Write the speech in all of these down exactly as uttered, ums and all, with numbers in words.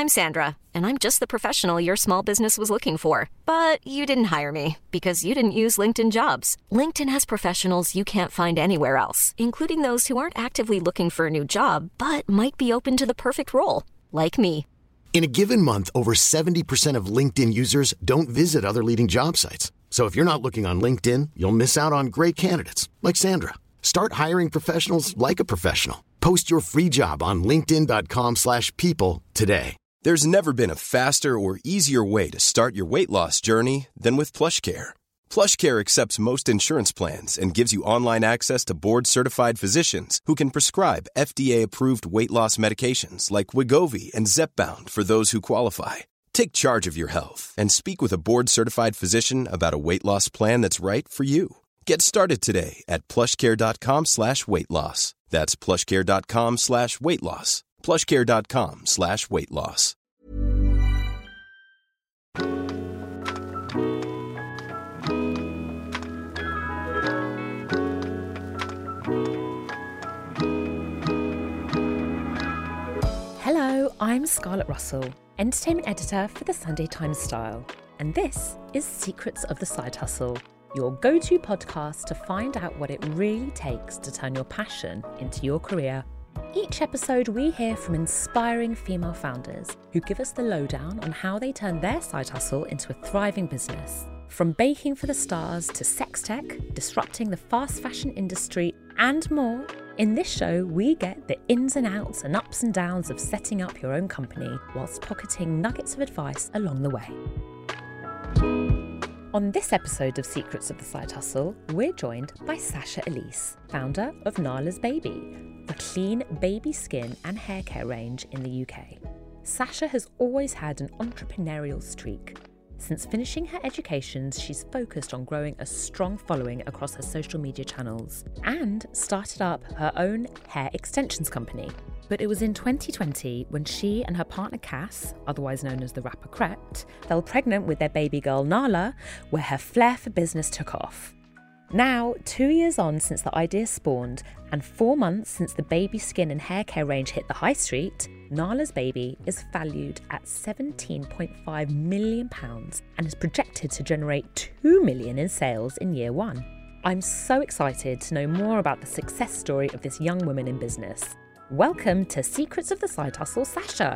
I'm Sandra, and I'm just the professional your small business was looking for. But you didn't hire me because you didn't use LinkedIn Jobs. LinkedIn has professionals you can't find anywhere else, including those who aren't actively looking for a new job, but might be open to the perfect role, like me. In a given month, over seventy percent of LinkedIn users don't visit other leading job sites. So if you're not looking on LinkedIn, you'll miss out on great candidates like Sandra. Start hiring professionals like a professional. Post your free job on linkedin.com slash people today. There's never been a faster or easier way to start your weight loss journey than with PlushCare. PlushCare accepts most insurance plans and gives you online access to board-certified physicians who can prescribe F D A-approved weight loss medications like Wegovy and Zepbound for those who qualify. Take charge of your health and speak with a board-certified physician about a weight loss plan that's right for you. Get started today at plushcare.com slash weight loss. That's plushcare.com slash weight loss. plushcare.com slash weight loss. Hello, I'm Scarlett Russell, entertainment editor for the Sunday Times Style, and this is Secrets of the Side Hustle, your go-to podcast to find out what it really takes to turn your passion into your career. Each episode we hear from inspiring female founders who give us the lowdown on how they turn their side hustle into a thriving business. From baking for the stars to sex tech, disrupting the fast fashion industry and more, in this show we get the ins and outs and ups and downs of setting up your own company whilst pocketing nuggets of advice along the way. On this episode of Secrets of the Side Hustle, we're joined by Sasha Elise, founder of Nala's Baby, the clean baby skin and hair care range in the U K. Sasha has always had an entrepreneurial streak. Since finishing her education, she's focused on growing a strong following across her social media channels and started up her own hair extensions company. But it was in twenty twenty when she and her partner Cass, otherwise known as the rapper Krept, fell pregnant with their baby girl Nala, where her flair for business took off. Now, two years on since the idea spawned and four months since the baby skin and hair care range hit the high street, Nala's Baby is valued at seventeen point five million pounds and is projected to generate two million pounds in sales in year one. I'm so excited to know more about the success story of this young woman in business. Welcome to Secrets of the Side Hustle, Sasha.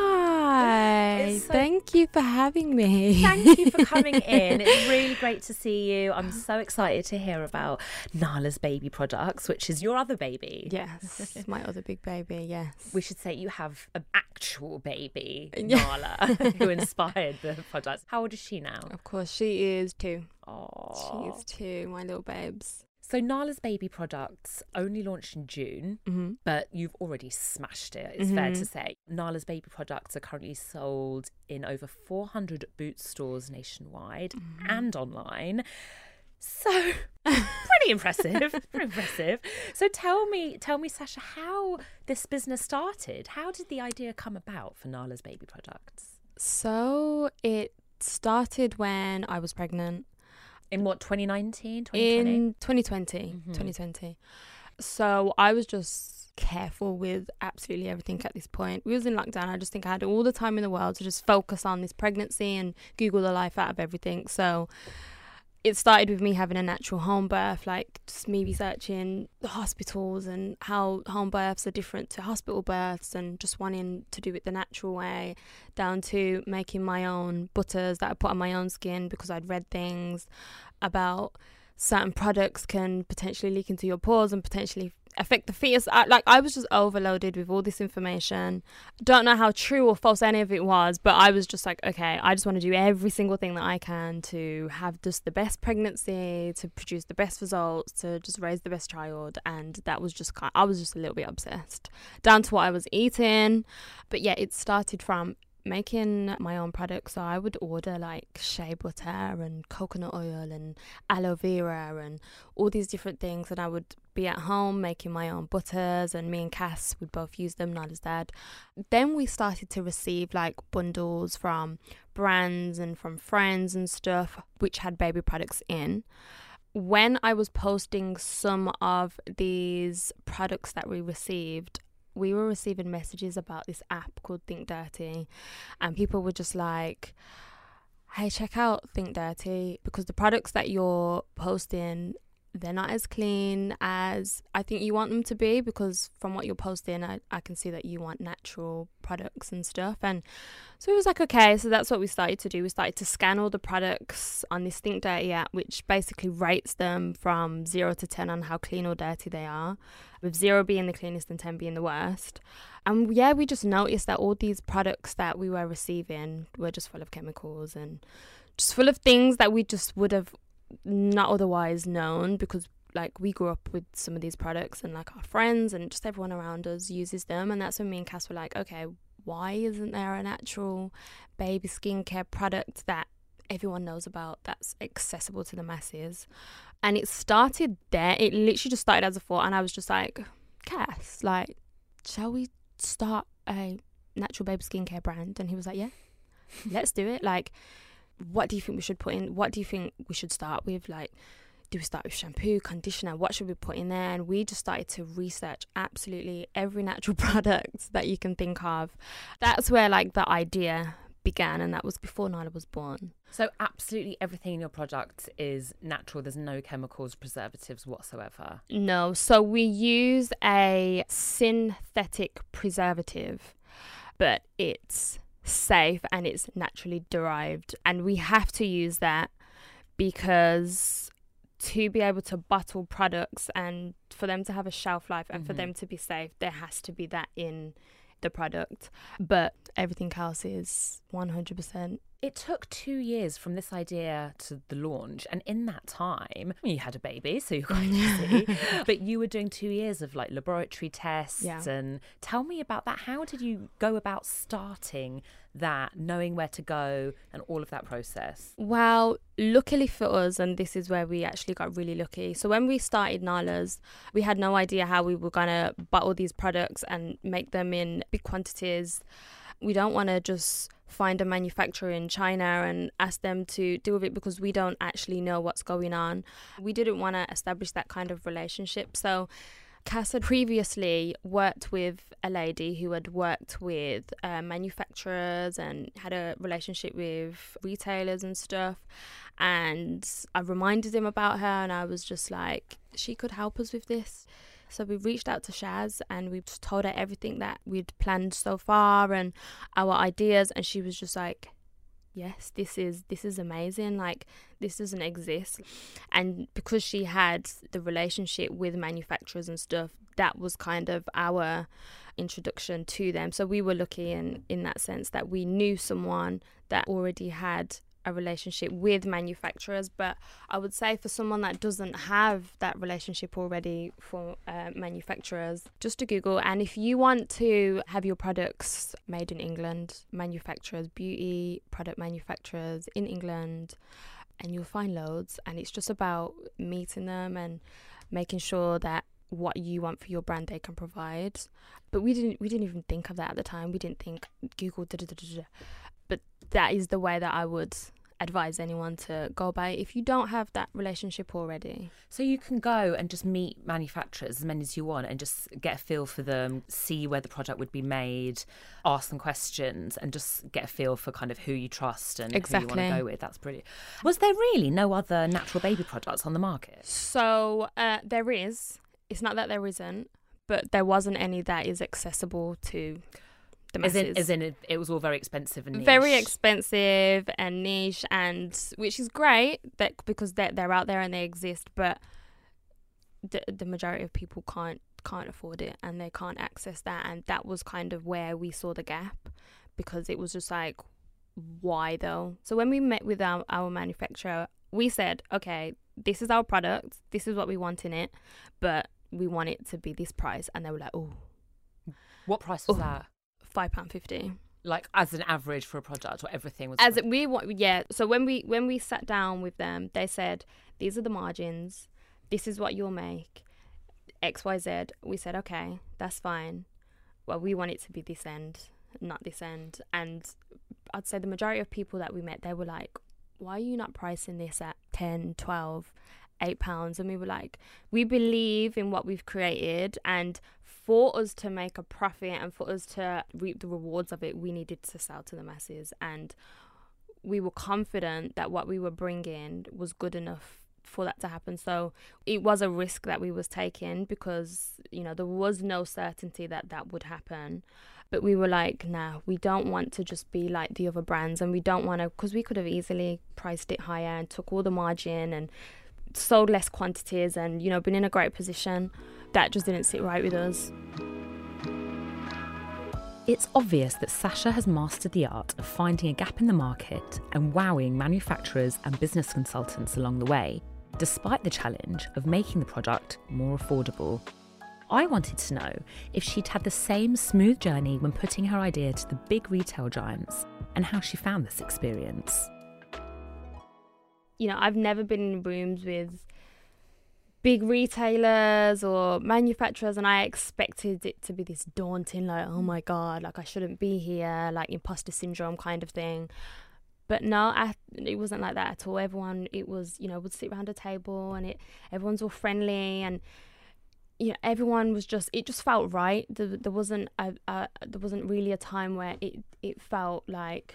Hi, so, thank you for having me. Thank you for coming in. It's really great to see you. I'm so excited to hear about Nala's Baby products, which is your other baby. Yes, my other big baby, yes. We should say you have an actual baby, Nala, who inspired the products. How old is she now? Of course, she is two. Oh, she is two, my little babes. So Nala's Baby products only launched in June, mm-hmm. but you've already smashed it, it's mm-hmm. fair to say. Nala's Baby products are currently sold in over four hundred Boots stores nationwide mm-hmm. and online. So pretty impressive, pretty impressive. So tell me, tell me, Sasha, how this business started. How did the idea come about for Nala's Baby products? So it started when I was pregnant. In what, twenty nineteen, twenty twenty? In twenty twenty, mm-hmm. twenty twenty. So I was just careful with absolutely everything at this point. We was in lockdown. I just think I had all the time in the world to just focus on this pregnancy and Google the life out of everything. So it started with me having a natural home birth, like just me researching the hospitals and how home births are different to hospital births and just wanting to do it the natural way, down to making my own butters that I put on my own skin because I'd read things about certain products can potentially leak into your pores and potentially affect the fetus. I, like I was just overloaded with all this information. Don't know how true or false any of it was, but I was just like, okay, I just want to do every single thing that I can to have just the best pregnancy, to produce the best results, to just raise the best child. And that was just, I was just a little bit obsessed, down to what I was eating. But yeah, it started from making my own products. So I would order like shea butter and coconut oil and aloe vera and all these different things, and I would be at home making my own butters, and me and Cass would both use them, Nala's dad. Then we started to receive like bundles from brands and from friends and stuff which had baby products in. When I was posting some of these products that we received, we were receiving messages about this app called Think Dirty, and people were just like, hey, check out Think Dirty, because the products that you're posting, they're not as clean as I think you want them to be, because from what you're posting, I, I can see that you want natural products and stuff. And so it was like, okay, so that's what we started to do. We started to scan all the products on this Think Dirty app, which basically rates them from zero to ten on how clean or dirty they are, with zero being the cleanest and ten being the worst. And yeah, we just noticed that all these products that we were receiving were just full of chemicals and just full of things that we just would have not otherwise known, because like we grew up with some of these products and like our friends and just everyone around us uses them. And that's when me and Cass were like, okay, why isn't there a natural baby skincare product that everyone knows about that's accessible to the masses? And it started there. It literally just started as a thought, and I was just like, Cass, like, shall we start a natural baby skincare brand? And he was like, yeah, let's do it. Like, what do you think we should put in? What do you think we should start with? Like, do we start with shampoo, conditioner? What should we put in there? And we just started to research absolutely every natural product that you can think of. That's where like the idea began, and that was before Nyla was born. So absolutely everything in your product is natural. There's no chemicals, preservatives whatsoever. No. So we use a synthetic preservative, but it's safe and it's naturally derived, and we have to use that because to be able to bottle products and for them to have a shelf life and mm-hmm. for them to be safe, there has to be that in the product. But everything else is one hundred percent. It took two years from this idea to the launch, and in that time, I mean, you had a baby, so you're quite busy, but you were doing two years of like laboratory tests. Yeah. And tell me about that. How did you go about starting that, knowing where to go and all of that process? Well, luckily for us, and this is where we actually got really lucky. So when we started Nyla's, we had no idea how we were going to bottle these products and make them in big quantities. We don't want to just find a manufacturer in China and ask them to deal with it, because we don't actually know what's going on. We didn't want to establish that kind of relationship. So Cass had previously worked with a lady who had worked with uh, manufacturers and had a relationship with retailers and stuff. And I reminded him about her, and I was just like, she could help us with this. So we reached out to Shaz and we just told her everything that we'd planned so far and our ideas, and she was just like, yes, this is this is amazing, like this doesn't exist. And because she had the relationship with manufacturers and stuff, that was kind of our introduction to them. So we were lucky in in that sense that we knew someone that already had a relationship with manufacturers. But I would say for someone that doesn't have that relationship already for uh, manufacturers, just to Google. And if you want to have your products made in England, manufacturers, beauty product manufacturers in England, and you'll find loads. And it's just about meeting them and making sure that what you want for your brand they can provide. But we didn't we didn't even think of that at the time. We didn't think Google da, da, da, da, da. But that is the way that I would advise anyone to go about it if you don't have that relationship already. So you can go and just meet manufacturers, as many as you want, and just get a feel for them, see where the product would be made, ask them questions, and just get a feel for kind of who you trust and exactly. who you want to go with. That's brilliant. Was there really no other natural baby products on the market? So uh, there is. It's not that there isn't, but there wasn't any that is accessible to the masses. As in, as in it, it was all very expensive and niche. Very expensive and niche, and which is great that because they're, they're out there and they exist, but the the majority of people can't can't afford it and they can't access that. And that was kind of where we saw the gap, because it was just like, why though? So when we met with our, our manufacturer, we said, okay, this is our product, this is what we want in it, but we want it to be this price. And they were like, oh. What price was Ooh. that? five pounds fifty. Like as an average for a product, or everything was? As it, we want, yeah. So when we when we sat down with them, they said, these are the margins, this is what you'll make, X, Y, Z. We said, okay, that's fine. Well, we want it to be this end, not this end. And I'd say the majority of people that we met, they were like, why are you not pricing this at ten, twelve, eight pounds? And we were like, we believe in what we've created, and for us to make a profit and for us to reap the rewards of it, we needed to sell to the masses. And we were confident that what we were bringing was good enough for that to happen. So it was a risk that we was taking because, you know, there was no certainty that that would happen. But we were like, nah, we don't want to just be like the other brands, and we don't want to, because we could have easily priced it higher and took all the margin and sold less quantities and, you know, been in a great position. That just didn't sit right with us. It's obvious that Sasha has mastered the art of finding a gap in the market and wowing manufacturers and business consultants along the way, despite the challenge of making the product more affordable. I wanted to know if she'd had the same smooth journey when putting her idea to the big retail giants and how she found this experience. You know, I've never been in rooms with big retailers or manufacturers, and I expected it to be this daunting, like, oh my God, like I shouldn't be here, like imposter syndrome kind of thing. But no, I, it wasn't like that at all. Everyone, it was, you know, would sit around a table and it, everyone's all friendly, and you know, everyone was just, it just felt right. There, there wasn't a, a, there wasn't really a time where it, it felt like,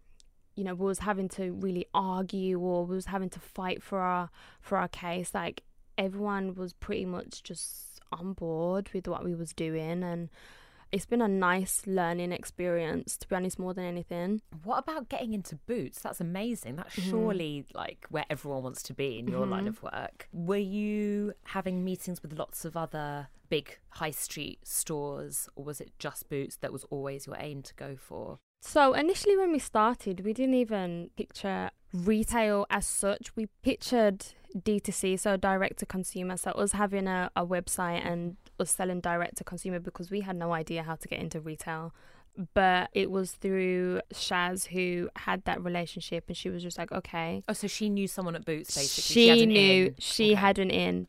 you know, we was having to really argue or we was having to fight for our, for our case. Like everyone was pretty much just on board with what we was doing, and it's been a nice learning experience, to be honest, more than anything. What about getting into boots? That's amazing. That's Mm-hmm. surely like where everyone wants to be in your Mm-hmm. line of work. Were you having meetings with lots of other big high street stores, or was it just boots that was always your aim to go for? So initially when we started, we didn't even picture retail as such. We pictured D two C, so direct to consumer. So us having a, a website and us selling direct to consumer, because we had no idea how to get into retail. But it was through Shaz who had that relationship, and she was just like, okay. Oh, so she knew someone at Boots, basically. She, she had an knew, in. she Okay. had an in.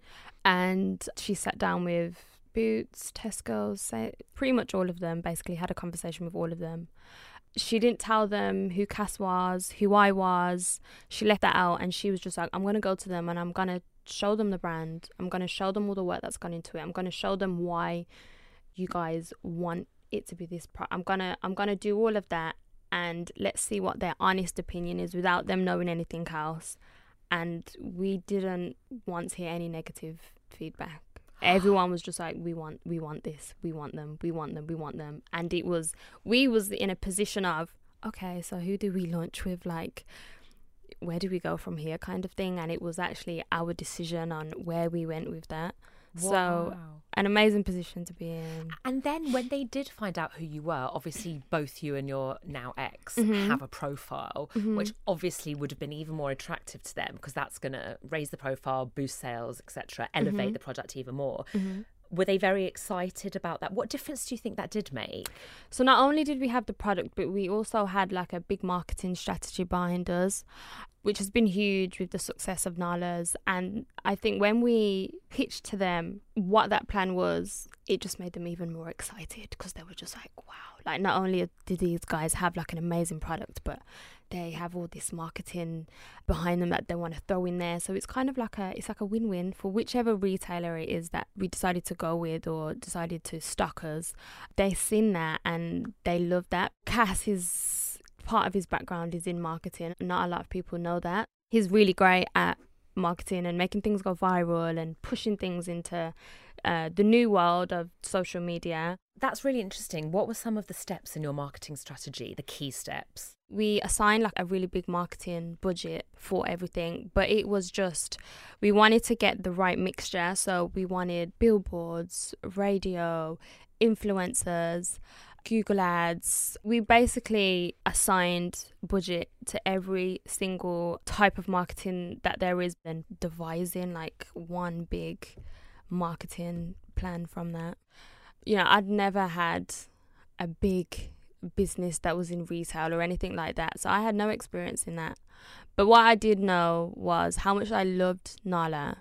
And she sat down with Boots, Tesco's, say, pretty much all of them, basically had a conversation with all of them. She didn't tell them who Cass was, who I was. She left that out, and she was just like, I'm going to go to them and I'm going to show them the brand. I'm going to show them all the work that's gone into it. I'm going to show them why you guys want it to be this pro- I'm going to I'm going to do all of that, and let's see what their honest opinion is without them knowing anything else. And we didn't once hear any negative feedback. Everyone was just like, we want we want this, we want them, we want them, we want them. And it was, we was in a position of, okay, so who do we launch with? Like, where do we go from here kind of thing? And it was actually our decision on where we went with that. Wow. So an amazing position to be in. And then when they did find out who you were, obviously both you and your now ex Mm-hmm. have a profile, Mm-hmm. which obviously would have been even more attractive to them, because that's going to raise the profile, boost sales, et cetera, elevate Mm-hmm. the product even more. Mm-hmm. Were they very excited about that? What difference do you think that did make? So not only did we have the product, but we also had like a big marketing strategy behind us, which has been huge with the success of Nala's. And I think when we pitched to them what that plan was, it just made them even more excited, because they were just like, wow, like not only do these guys have like an amazing product, but they have all this marketing behind them that they want to throw in there. So it's kind of like a, it's like a win-win for whichever retailer it is that we decided to go with or decided to stock us. They seen that and they love that. Cass is, part of his background is in marketing. Not a lot of people know that. He's really great at marketing and making things go viral and pushing things into uh, the new world of social media. That's really interesting. What were some of the steps in your marketing strategy, the key steps? We assigned like a really big marketing budget for everything, but it was just, we wanted to get the right mixture. So we wanted billboards, radio, influencers, Google ads. We basically assigned budget to every single type of marketing that there is, and devising like one big marketing plan from that. You know, I'd never had a big business that was in retail or anything like that, so I had no experience in that. But what I did know was how much I loved Nala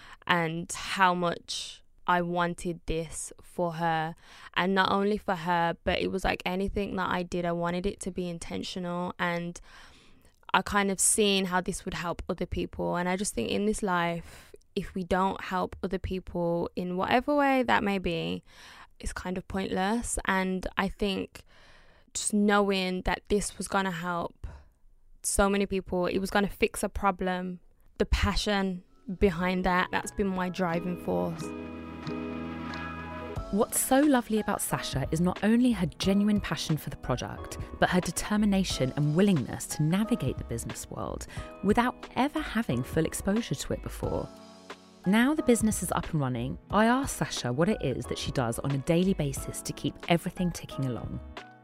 and how much I wanted this for her. And not only for her, but it was like anything that I did, I wanted it to be intentional, and I kind of seen how this would help other people. And I just think in this life, if we don't help other people in whatever way that may be, is kind of pointless. And I think just knowing that this was going to help so many people, it was going to fix a problem, the passion behind that, that's been my driving force. What's so lovely about Sasha is not only her genuine passion for the product, but her determination and willingness to navigate the business world without ever having full exposure to it before. Now the business is up and running, I asked Sasha what it is that she does on a daily basis to keep everything ticking along.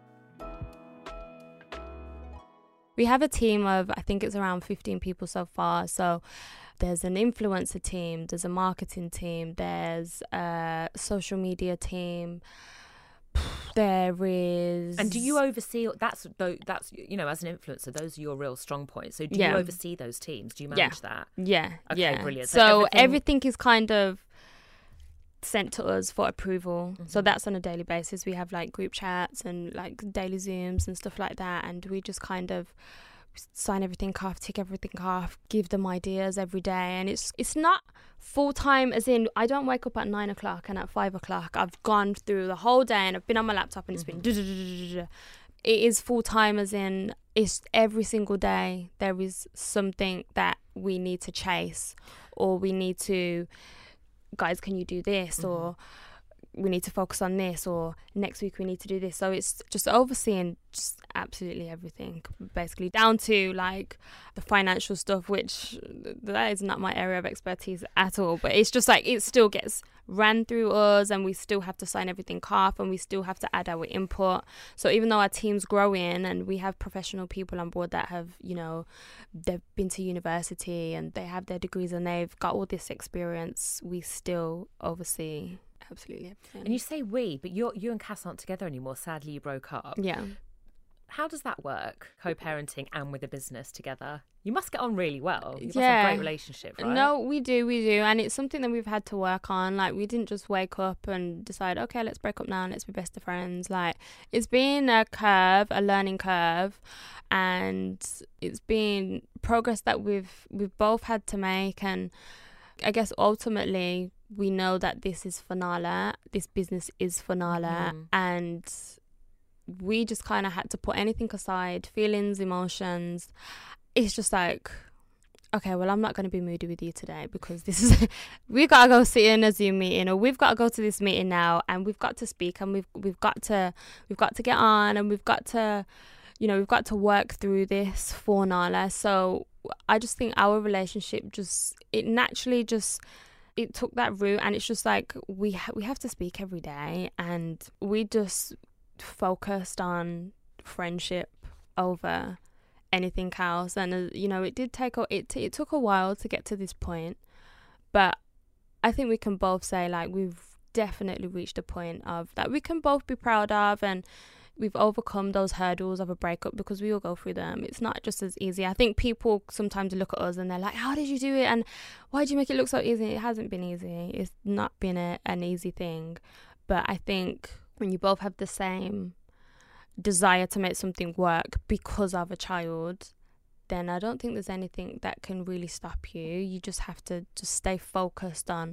We have a team of, I think it's around fifteen people so far. So there's an influencer team, there's a marketing team, there's a social media team, there is... And do you oversee, that's, that's you know, as an influencer, those are your real strong points. So do yeah. you oversee those teams? Do you manage yeah. that? Yeah. Okay, yeah. brilliant. So, So, everything... everything... everything is kind of sent to us for approval. Mm-hmm. So that's on a daily basis. We have like group chats and like daily Zooms and stuff like that. And we just kind of sign everything off, tick everything off, give them ideas every day. And it's it's not full time as in I don't wake up at nine o'clock and at five o'clock I've gone through the whole day and I've been on my laptop and it's mm-hmm. been it is full time as in it's every single day there is something that we need to chase, or we need to, guys, can you do this? Mm-hmm. Or we need to focus on this, or next week we need to do this. So it's just overseeing just absolutely everything, basically down to like the financial stuff, which that is not my area of expertise at all, but it's just like it still gets ran through us and we still have to sign everything off and we still have to add our input. So even though our team's growing and we have professional people on board that have, you know, they've been to university and they have their degrees and they've got all this experience, we still oversee absolutely everything. And you say we, but you're, you and Cass aren't together anymore. Sadly, you broke up. Yeah. How does that work, co-parenting and with a business together? You must get on really well. You must yeah. have a great relationship, right? No, we do, we do. And it's something that we've had to work on. Like, we didn't just wake up and decide, okay, let's break up now and let's be best of friends. Like, it's been a curve, a learning curve. And it's been progress that we've we've both had to make. And I guess ultimately we know that this is for Nala, this business is for Nala, mm. and we just kind of had to put anything aside, feelings, emotions. It's just like, okay, well, I'm not going to be moody with you today because this is, we've got to go sit in a Zoom meeting, or we've got to go to this meeting now and we've got to speak and we've we've got to, we've got to get on and we've got to, you know, we've got to work through this for Nala. So I just think our relationship just, it naturally just, it took that route, and it's just like we ha- we have to speak every day, and we just focused on friendship over anything else. And uh, you know, it did take a, it t- it took a while to get to this point, but I think we can both say like we've definitely reached a point of that we can both be proud of, and we've overcome those hurdles of a breakup because we all go through them. It's not just as easy. I think people sometimes look at us and they're like, how did you do it? And why did you make it look so easy? It hasn't been easy. It's not been a, an easy thing. But I think when you both have the same desire to make something work because of a child, then I don't think there's anything that can really stop you. You just have to just stay focused on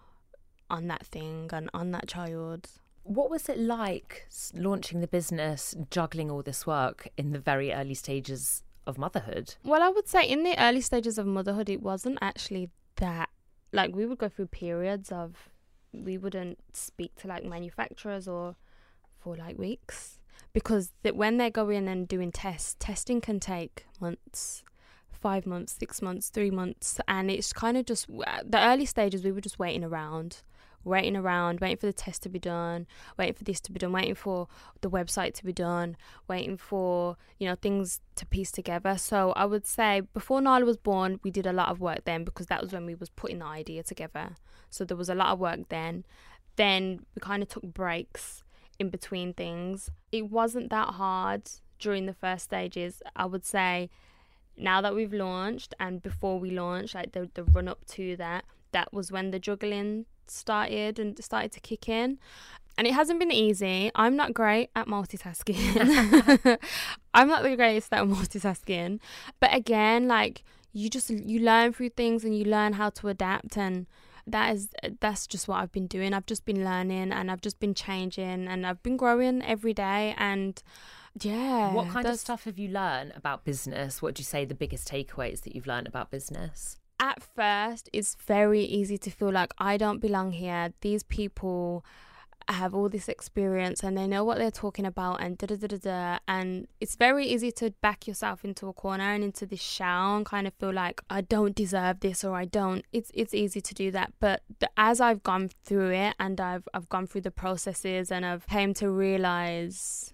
on that thing and on that child. What was it like launching the business, juggling all this work in the very early stages of motherhood? Well, I would say in the early stages of motherhood, it wasn't actually that, like, we would go through periods of, we wouldn't speak to like manufacturers or for like weeks, because that when they're going and doing tests, testing can take months, five months, six months, three months. And it's kind of just, the early stages, we were just waiting around. waiting around, waiting for the test to be done, waiting for this to be done, waiting for the website to be done, waiting for, you know, things to piece together. So I would say before Nala was born, we did a lot of work then, because that was when we was putting the idea together. So there was a lot of work then. Then we kind of took breaks in between things. It wasn't that hard during the first stages. I would say now that we've launched and before we launched, like the, the run up to that, that was when the juggling started and started to kick in. And it hasn't been easy. I'm not great at multitasking. I'm not the greatest at multitasking. But again, like, you just, you learn through things and you learn how to adapt. And that is that's just what I've been doing. I've just been learning, and I've just been changing, and I've been growing every day. And yeah. What kind of stuff have you learned about business? What do you say the biggest takeaways that you've learned about business? At first, it's very easy to feel like I don't belong here. These people have all this experience and they know what they're talking about, and da da da da da. And it's very easy to back yourself into a corner and into this shell and kind of feel like I don't deserve this, or I don't. It's it's easy to do that. But the, as I've gone through it, and I've I've gone through the processes, and I've came to realize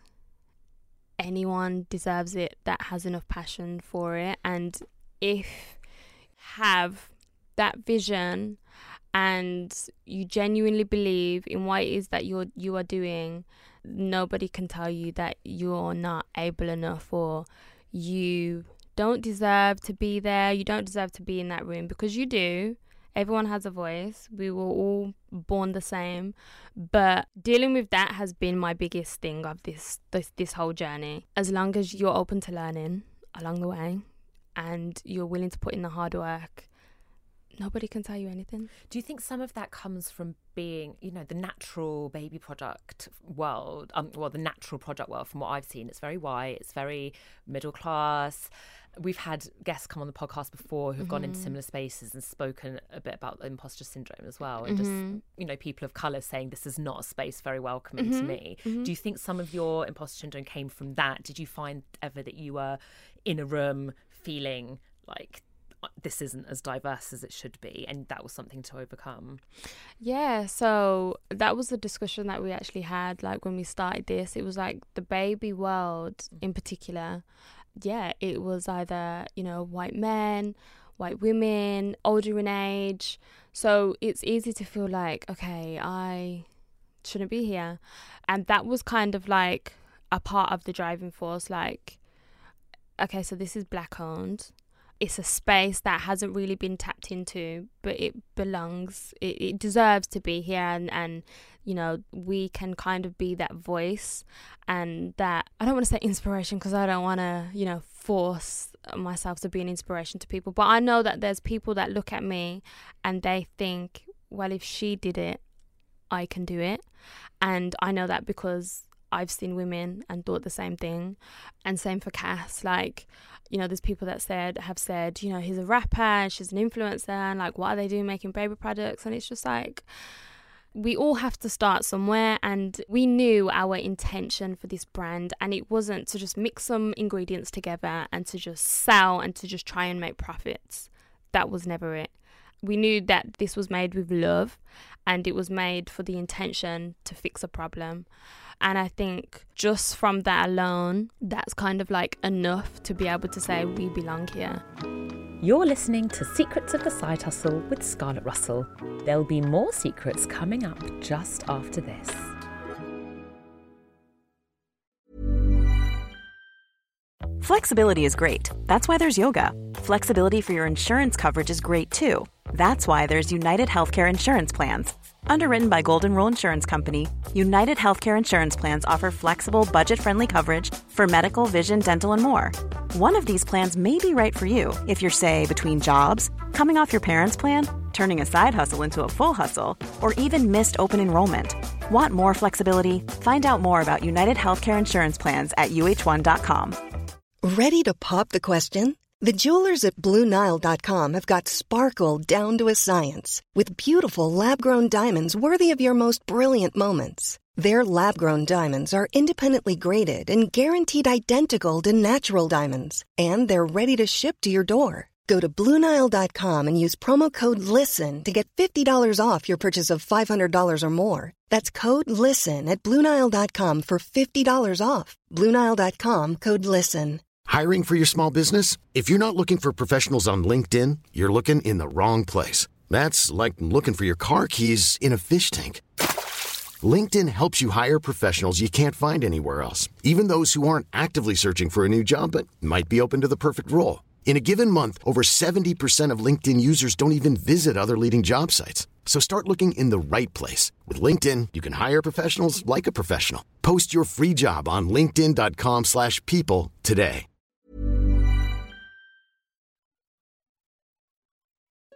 anyone deserves it that has enough passion for it. And if have that vision and you genuinely believe in what it is that you're you are doing, nobody can tell you that you're not able enough, or you don't deserve to be there, you don't deserve to be in that room, because you do. Everyone has a voice. We were all born the same. But dealing with that has been my biggest thing of this this, this whole journey. As long as you're open to learning along the way, and you're willing to put in the hard work, nobody can tell you anything. Do you think some of that comes from being, you know, the natural baby product world, um, well, the natural product world, from what I've seen, it's very white, it's very middle class. We've had guests come on the podcast before who've mm-hmm. gone into similar spaces and spoken a bit about the imposter syndrome as well. And mm-hmm. just, you know, people of colour saying this is not a space very welcoming mm-hmm. to me. Mm-hmm. Do you think some of your imposter syndrome came from that? Did you find ever that you were in a room feeling like this isn't as diverse as it should be, and that was something to overcome? Yeah, so that was the discussion that we actually had, like when we started this. It was like the baby world in particular. Yeah, it was either, you know, white men, white women, older in age. So it's easy to feel like, okay, I shouldn't be here. And that was kind of like a part of the driving force, like, okay, so this is black owned. It's a space that hasn't really been tapped into, but it belongs, it, it deserves to be here. And, and, you know, we can kind of be that voice and that, I don't want to say inspiration, because I don't want to, you know, force myself to be an inspiration to people. But I know that there's people that look at me and they think, well, if she did it, I can do it. And I know that because I've seen women and thought the same thing. And same for Cass. Like, you know, there's people that said have said, you know, he's a rapper and she's an influencer, and like, what are they doing making baby products? And it's just like, we all have to start somewhere. And we knew our intention for this brand, and it wasn't to just mix some ingredients together and to just sell and to just try and make profits. That was never it. We knew that this was made with love, and it was made for the intention to fix a problem. And I think just from that alone, that's kind of like enough to be able to say we belong here. You're listening to Secrets of the Side Hustle with Scarlett Russell. There'll be more secrets coming up just after this. Flexibility is great. That's why there's yoga. Flexibility for your insurance coverage is great too. That's why there's United Healthcare Insurance Plans. Underwritten by Golden Rule Insurance Company, United Healthcare Insurance Plans offer flexible, budget-friendly coverage for medical, vision, dental, and more. One of these plans may be right for you if you're, say, between jobs, coming off your parents' plan, turning a side hustle into a full hustle, or even missed open enrollment. Want more flexibility? Find out more about United Healthcare Insurance Plans at U H one dot com. Ready to pop the question? The jewelers at Blue Nile dot com have got sparkle down to a science with beautiful lab-grown diamonds worthy of your most brilliant moments. Their lab-grown diamonds are independently graded and guaranteed identical to natural diamonds, and they're ready to ship to your door. Go to Blue Nile dot com and use promo code LISTEN to get fifty dollars off your purchase of five hundred dollars or more. That's code LISTEN at Blue Nile dot com for fifty dollars off. Blue Nile dot com, code LISTEN. Hiring for your small business? If you're not looking for professionals on LinkedIn, you're looking in the wrong place. That's like looking for your car keys in a fish tank. LinkedIn helps you hire professionals you can't find anywhere else, even those who aren't actively searching for a new job but might be open to the perfect role. In a given month, over seventy percent of LinkedIn users don't even visit other leading job sites. So start looking in the right place. With LinkedIn, you can hire professionals like a professional. Post your free job on linkedin dot com slash people today.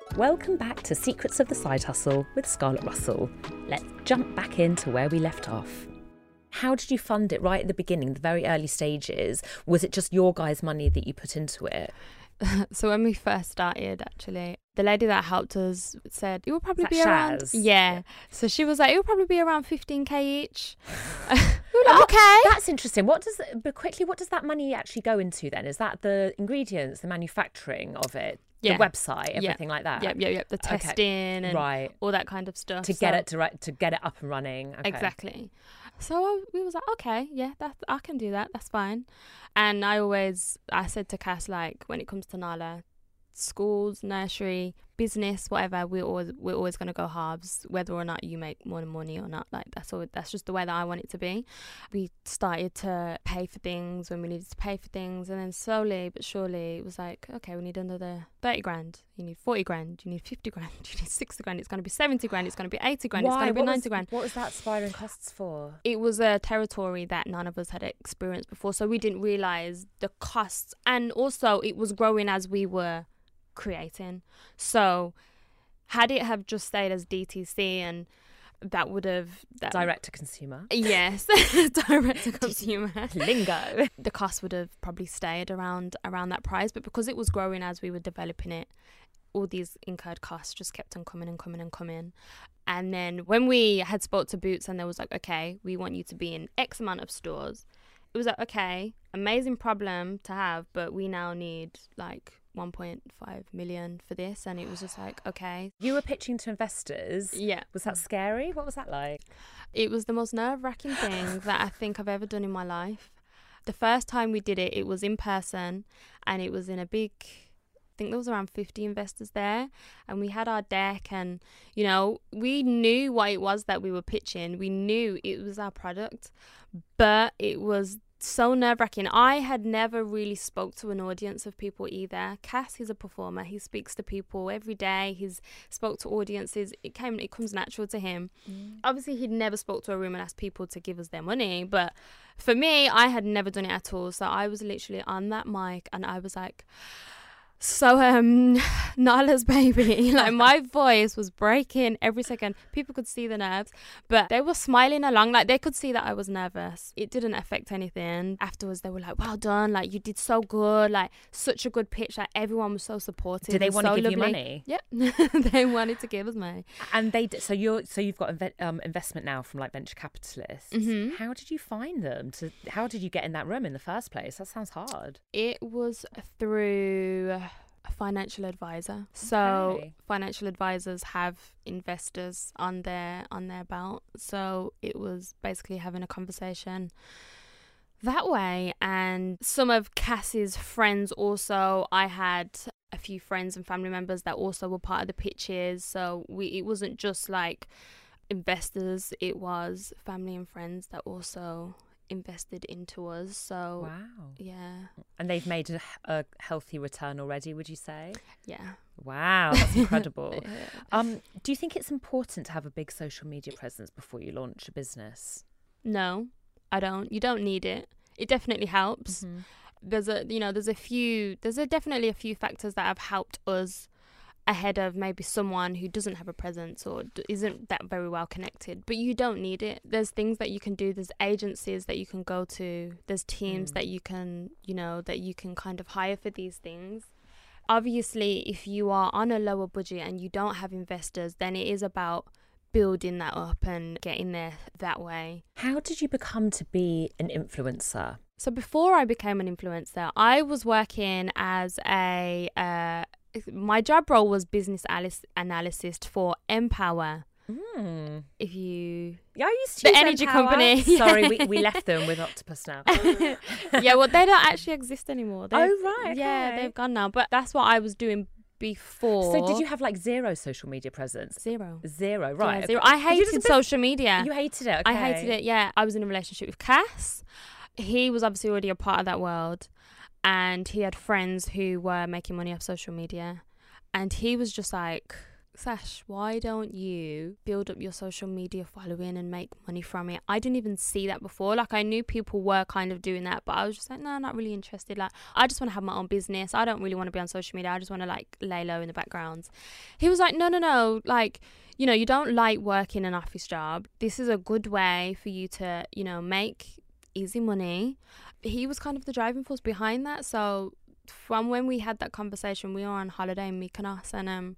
Welcome back to Secrets of the Side Hustle with Scarlett Russell. Let's jump back into where we left off. How did you fund it right at the beginning, the very early stages? Was it just your guys' money that you put into it? So when we first started, actually, the lady that helped us said it will probably Is be that around. Shaz? Yeah. Yeah. So she was like, it will probably be around fifteen K each. We were like, okay. That's interesting. What does, but quickly, what does that money actually go into then? Is that the ingredients, the manufacturing of it, Yeah. the website, Yeah. everything like that? Yep, yep, yep. The Okay. testing and Right. all that kind of stuff. To So- get it to right, to get it up and running. Okay. Exactly. So I, we was like, okay, yeah, that I can do that. That's fine. And I always, I said to Cass, like, when it comes to Nala, schools, nursery, business, whatever, we're always we're always gonna go halves, whether or not you make more money or not. Like that's all. That's just the way that I want it to be. We started to pay for things when we needed to pay for things, and then slowly but surely it was like, okay, we need another thirty grand. You need forty grand. You need fifty grand. You need sixty grand. It's gonna be seventy grand. It's gonna be eighty grand. Why? It's gonna be What ninety was, grand. What was that aspiring costs for? It was a territory that none of us had experienced before, so we didn't realise the costs, and also it was growing as we were creating. So had it have just stayed as D T C, and that would have that, Direct to consumer. yes, direct to consumer Lingo. the cost would have probably stayed around around that price, but because it was growing as we were developing it, all these incurred costs just kept on coming and coming and coming. And then when we had spoke to Boots and they was like, okay, we want you to be in X amount of stores, it was like, okay, amazing problem to have, but we now need like one point five million for this. And it was just like, okay. You were pitching to investors. Yeah. Was that scary? What was that like? It was the most nerve-wracking thing that I think I've ever done in my life. The first time we did it, it was in person, and it was in a big, I think there was around fifty investors there, and we had our deck, and, you know, we knew what it was that we were pitching. We knew it was our product, but it was so nerve-wracking. I had never really spoke to an audience of people either. Cass, he's a performer. He speaks to people every day. He's spoke to audiences. It came, it comes natural to him. Mm. Obviously, he'd never spoke to a room and asked people to give us their money. But for me, I had never done it at all. So I was literally on that mic and I was like, so um Nala's baby, like my voice was breaking every second. People could see the nerves, but they were smiling along, like they could see that I was nervous. It didn't affect anything. Afterwards they were like, well done, like you did so good, like such a good pitch, like everyone was so supportive. Did they want to so give lovely. you money? Yep. They wanted to give us money. And they did, so you're so you've got inve- um, investment now from like venture capitalists. Mm-hmm. How did you find them? To how did you get in that room in the first place? That sounds hard. It was through a financial advisor. So Okay. financial advisors have investors on their on their belt. So it was basically having a conversation that way. And some of Cassie's friends also, I had a few friends and family members that also were part of the pitches. So we it wasn't just like investors, it was family and friends that also invested into us. So Wow. yeah. And they've made a, a healthy return already, would you say? Yeah. Wow, that's incredible. Yeah. Um, do you think it's important to have a big social media presence before you launch a business? No, I don't. You don't need it. It definitely helps. Mm-hmm. There's a, you know, there's a few, there's a definitely a few factors that have helped us ahead of maybe someone who doesn't have a presence or d- isn't that very well connected, but you don't need it. There's things that you can do. There's agencies that you can go to. There's teams Mm. that you can, you know, that you can kind of hire for these things. Obviously, if you are on a lower budget and you don't have investors, then it is about building that up and getting there that way. How did you become to be an influencer? So before I became an influencer, I was working as a, uh, my job role was business analyst analyst for Empower. Mm. If you... Yeah, I used to The use energy Empower. company. Sorry, we, we left them with Octopus now. Yeah, well, they don't actually exist anymore. They've- Oh, right, Yeah, okay. they've gone now. But that's what I was doing before. So did you have like zero social media presence? Zero. Zero, right. Yeah, zero. okay. I Did you hated just a bit- social media. You hated it, okay. I hated it, yeah. I was in a relationship with Cass. He was obviously already a part of that world. And he had friends who were making money off social media. And he was just like, Sash, why don't you build up your social media following and make money from it? I didn't even see that before. Like, I knew people were kind of doing that, but I was just like, no, not really interested. Like, I just want to have my own business. I don't really want to be on social media. I just want to like lay low in the background. He was like, no, no, no. Like, you know, you don't like working an office job. This is a good way for you to, you know, make easy money. He was kind of the driving force behind that. So from when we had that conversation, we were on holiday in Mykonos, and um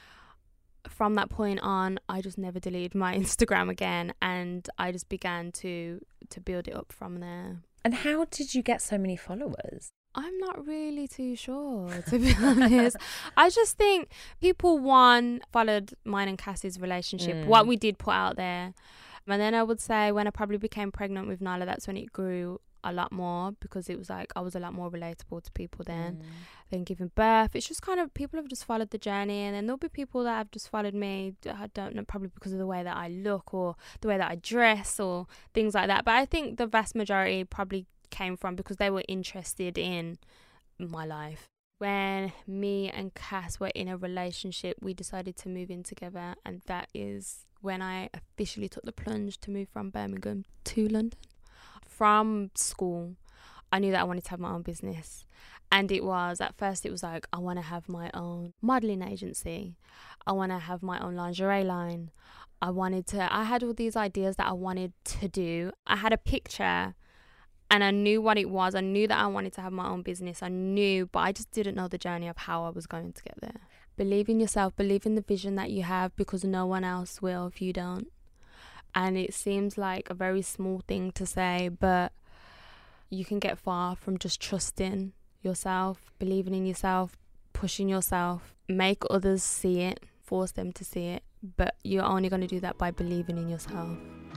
from that point on, I just never deleted my Instagram again, and I just began to to build it up from there. And how did you get so many followers? I'm not really too sure, to be honest. I just think people, one, followed mine and Cassie's relationship, mm. what we did put out there. And then I would say when I probably became pregnant with Nala, that's when it grew a lot more, because it was like I was a lot more relatable to people then. Mm. Then giving birth, it's just kind of, people have just followed the journey, and then there'll be people that have just followed me, I don't know, probably because of the way that I look or the way that I dress or things like that. But I think the vast majority probably came from because they were interested in my life. When me and Cass were in a relationship, we decided to move in together, and that is when I officially took the plunge to move from Birmingham to London. From school, I knew that I wanted to have my own business. And it was, at first it was like, I want to have my own modelling agency. I want to have my own lingerie line. I wanted to, I had all these ideas that I wanted to do. I had a picture and I knew what it was. I knew that I wanted to have my own business. I knew, but I just didn't know the journey of how I was going to get there. Believe in yourself, believe in the vision that you have, because no one else will if you don't. And it seems like a very small thing to say, but you can get far from just trusting yourself, believing in yourself, pushing yourself, make others see it, force them to see it. But you're only going to do that by believing in yourself.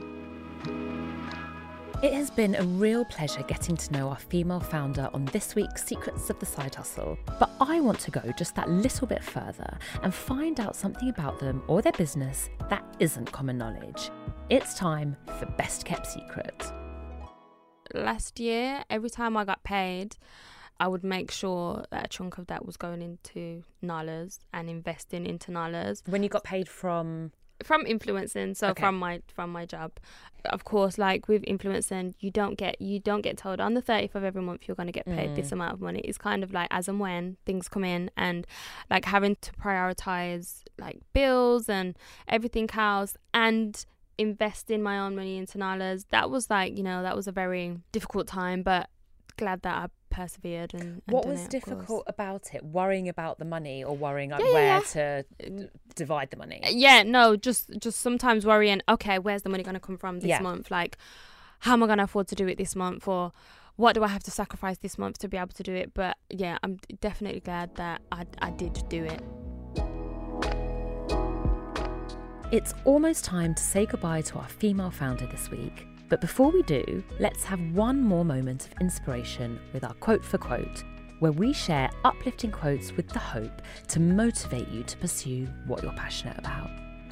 It has been a real pleasure getting to know our female founder on this week's Secrets of the Side Hustle. But I want to go just that little bit further and find out something about them or their business that isn't common knowledge. It's time for Best Kept Secret. Last year, every time I got paid, I would make sure that a chunk of that was going into Nala's and investing into Nala's. When you got paid from? From influencing, so okay. from my from my job. Of course, like with influencing, you don't get you don't get told on the thirtieth of every month you're going to get paid mm. this amount of money. It's kind of like as and when things come in, and like having to prioritize like bills and everything else, and investing my own money into Nala's. That was like, you know, that was a very difficult time, but glad that I persevered. And, and what was it, difficult about it? Worrying about the money, or worrying like yeah, where yeah. to d- divide the money? Yeah, no, just just sometimes worrying, okay, where's the money going to come from this yeah. month? Like, how am I going to afford to do it this month? Or what do I have to sacrifice this month to be able to do it? But yeah, I'm definitely glad that I, I did do it. It's almost time to say goodbye to our female founder this week. But before we do, let's have one more moment of inspiration with our Quote for Quote, where we share uplifting quotes with the hope to motivate you to pursue what you're passionate about.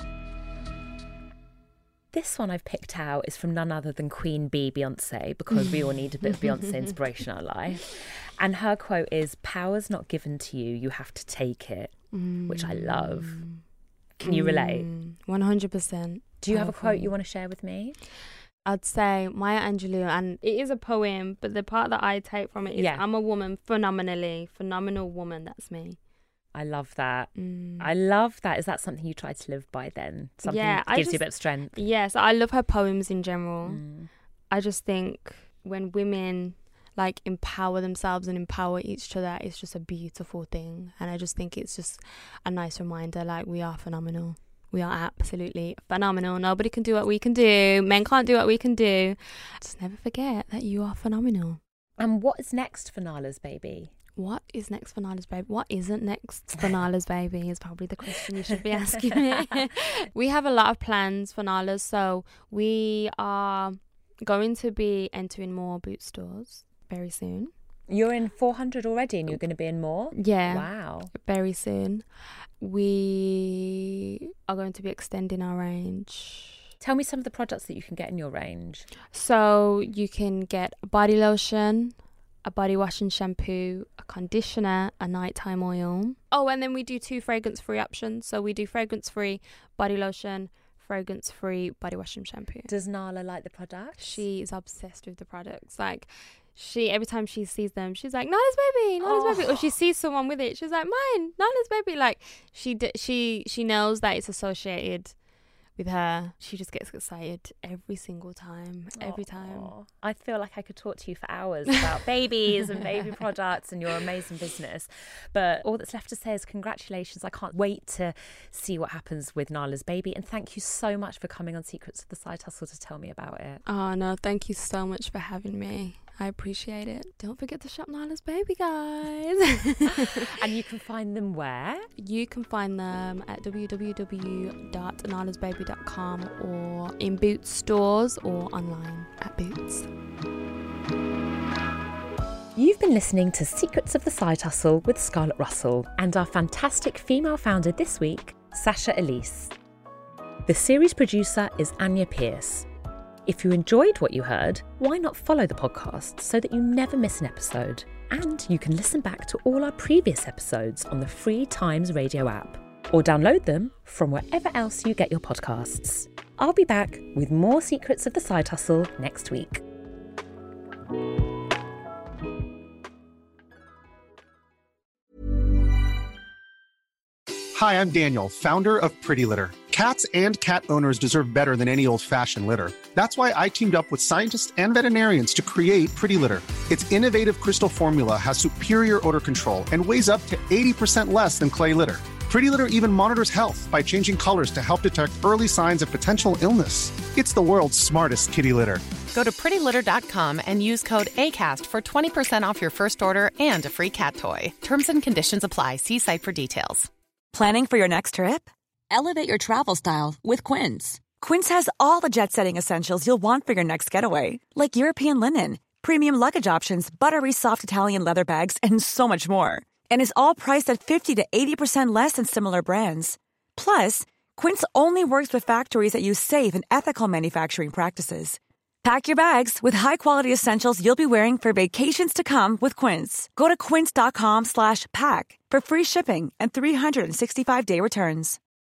This one I've picked out is from none other than Queen Bee, Beyonce, because we all need a bit of Beyonce inspiration in our life. And her quote is, "Power's not given to you, you have to take it," mm. which I love. Can you relate? Mm, one hundred percent. Do you have a quote you want to share with me? I'd say Maya Angelou, and it is a poem, but the part that I take from it is, yeah. I'm a woman, phenomenally, phenomenal woman, that's me. I love that. Mm. I love that. Is that something you try to live by then? Something yeah, that gives just, you a bit of strength? Yes, I love her poems in general. Mm. I just think when women like empower themselves and empower each other, it's just a beautiful thing. And I just think it's just a nice reminder, like, we are phenomenal. We are absolutely phenomenal. Nobody can do what we can do. Men can't do what we can do. Just never forget that you are phenomenal. And what is next for Nala's Baby? What is next for Nala's Baby? What isn't next for Nala's Baby is probably the question you should be asking me. We have a lot of plans for Nala's. So we are going to be entering more boot stores very soon. You're in four hundred already and you're going to be in more? Yeah. Wow. Very soon. We are going to be extending our range. Tell me some of the products that you can get in your range. So you can get body lotion, a body wash and shampoo, a conditioner, a nighttime oil. Oh, and then we do two fragrance-free options. So we do fragrance-free body lotion, fragrance-free body wash and shampoo. Does Nala like the products? She is obsessed with the products. Like, she every time she sees them, she's like, Nala's baby, Nala's oh. baby. Or she sees someone with it, she's like, mine, Nala's baby. Like, she d- she she knows that it's associated with her. She just gets excited every single time, every time. I feel like I could talk to you for hours about babies and baby products and your amazing business. But all that's left to say is congratulations. I can't wait to see what happens with Nala's baby. And thank you so much for coming on Secrets of the Side Hustle to tell me about it. Oh, no, thank you so much for having me. I appreciate it. Don't forget to shop Nala's baby, guys. And you can find them where? You can find them at w w w dot nalas baby dot com or in Boots stores or online at Boots. You've been listening to Secrets of the Side Hustle with Scarlett Russell and our fantastic female founder this week, Sasha Elise. The series producer is Anya Pierce. If you enjoyed what you heard, why not follow the podcast so that you never miss an episode? And you can listen back to all our previous episodes on the free Times Radio app or download them from wherever else you get your podcasts. I'll be back with more Secrets of the Side Hustle next week. Hi, I'm Daniel, founder of Pretty Litter. Cats and cat owners deserve better than any old-fashioned litter. That's why I teamed up with scientists and veterinarians to create Pretty Litter. Its innovative crystal formula has superior odor control and weighs up to eighty percent less than clay litter. Pretty Litter even monitors health by changing colors to help detect early signs of potential illness. It's the world's smartest kitty litter. Go to pretty litter dot com and use code ACAST for twenty percent off your first order and a free cat toy. Terms and conditions apply. See site for details. Planning for your next trip? Elevate your travel style with Quince. Quince has all the jet-setting essentials you'll want for your next getaway, like European linen, premium luggage options, buttery soft Italian leather bags, and so much more. And is all priced at fifty to eighty percent less than similar brands. Plus, Quince only works with factories that use safe and ethical manufacturing practices. Pack your bags with high-quality essentials you'll be wearing for vacations to come with Quince. Go to quince dot com slash pack for free shipping and three sixty-five day returns.